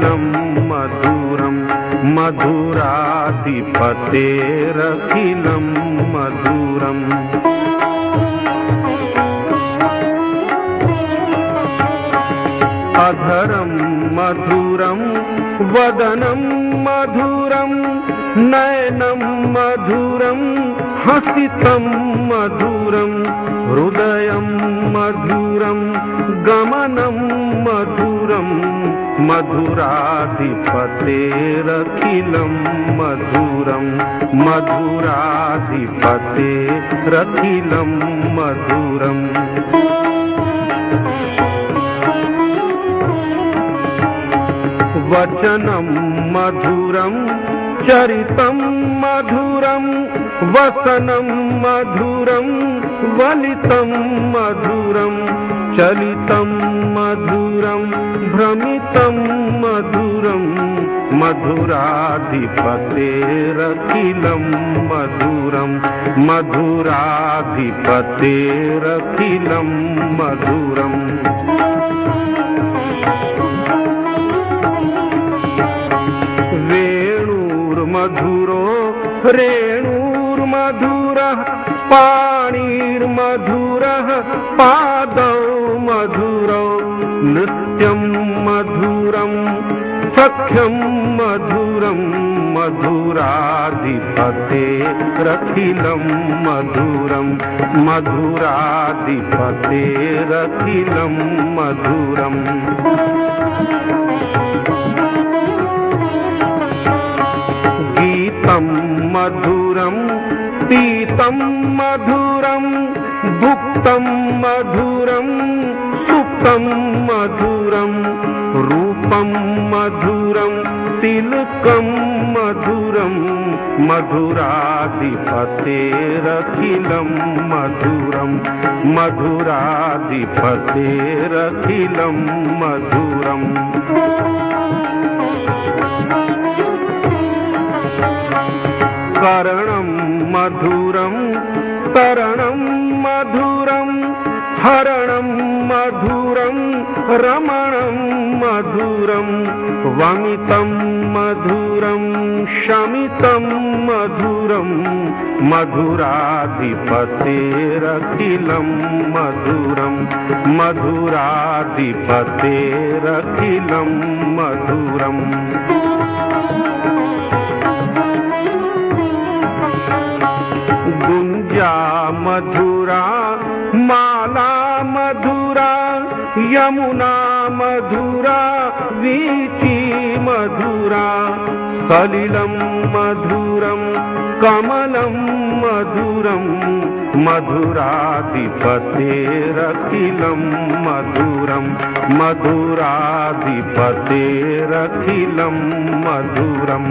मधुराधिपतेरखिलं मधुरं मधुराधिपतेरखिलं मधुरम् अधरं मधुरं वदनं मधुरं नयनं मधुरं हसितं मधुरं हृदयं मधुरं गमनं मधुरं मधुराधिपतेरखिलं मधुरं मधुराधिपतेरखिलं मधुरम् वचनं मधुरं चरितं मधुरं वसनं मधुरं वलितं मधुरं चलितं मधुरं भ्रमितं मधुरं मधुराधिपतेरखिलं मधुरं मधुराधिपतेरखिलं मधुरम् वेणुर्मधुरो रेणुर्मधुरः पाणिर्मधुरः पादौ मधुरौ नृत्यं मधुरं सख्यं मधुरं मधुराधिपतेरखिलं मधुरं मधुराधिपतेरखिलं मधुरम् गीतं मधुरं पीतं मधुरं भुक्तं मधुरं सुप्तं मधुरं रूपं मधुरं तिलकं मधुरं मधुराधिपतेरखिलं मधुरं मधुराधिपतेरखिलं मधुरम् करणं मधुरं तरणं मधुरं हरणं मधुरं रमणं मधुरं वमितं मधुरं शमितं मधुरं मधुराधिपतेरखिलं मधुरं मधुराधिपतेरखिलं मधुरम् गुंजा मधुरा माला मधुरा यमुना मधुरा वीची मधुरा सलिलं मधुरं कमलं मधुरं मधुराधिपतेरखिलं मधुरं मधुराधिपतेरखिलं मधुरम्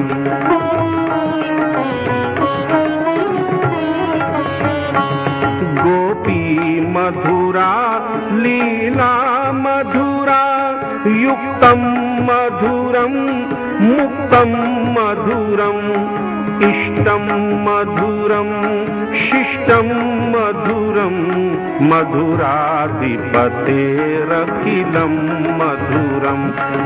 मधुरा लीला मधुरा युक्तं मधुरं मुक्तं मधुरं इष्टं मधुरं शिष्टं मधुरं मधुराधिपतेरखिलं मधुरं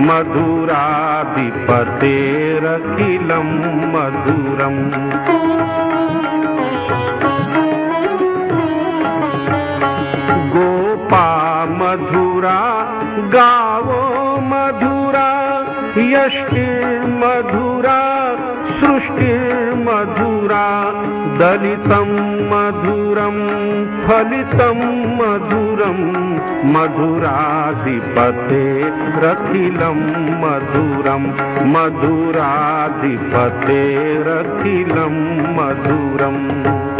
मधुराधिपतेरखिलं मधुरम् मधुरा गावो मधुरा यष्टिर्मधुरा सृष्टिर्मधुरा दलितं मधुरं फलितं मधुरं मधुराधिपतेरखिलं मधुरं मधुराधिपतेरखिलं मधुरम्